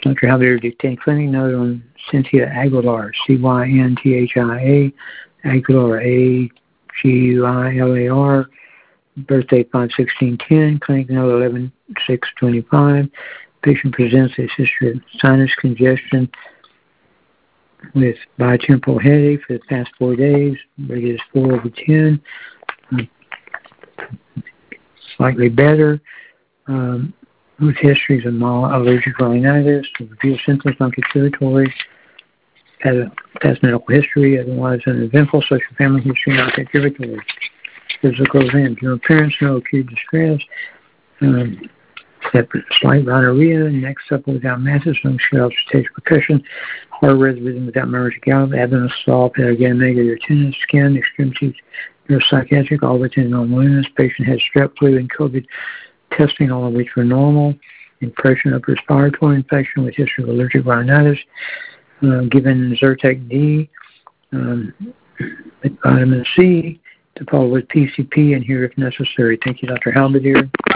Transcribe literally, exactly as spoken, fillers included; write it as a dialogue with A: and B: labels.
A: Doctor Halberdier detained clinic note on Cynthia Aguilar, C Y N T H I A, Aguilar, A G U I L A R, birthday five sixteen ten, clinic note eleven six twenty-five. Patient presents a history of sinus congestion with bitemporal headache for the past four days. Rate is four over ten. Um, slightly better. Um, with histories of mild allergic rhinitis, review symptoms, non-respiratory, has a past medical history, otherwise uneventful, social family history, non-respiratory. Physical exam, general appearance, no acute distress, um, separate slight rhinorrhea, neck supple without masses, lung scalp, stage percussion, heart rhythm without murmurs, gallop, abdomen soft, again, negative tenderness, skin, extremities, neuropsychiatric, all within normal illness. Patient had strep flu and COVID testing, all of which were normal. Impression of respiratory infection with history of allergic rhinitis. Uh, given Zyrtec D um, with vitamin C to follow with P C P and here if necessary. Thank you, Doctor Halberdier.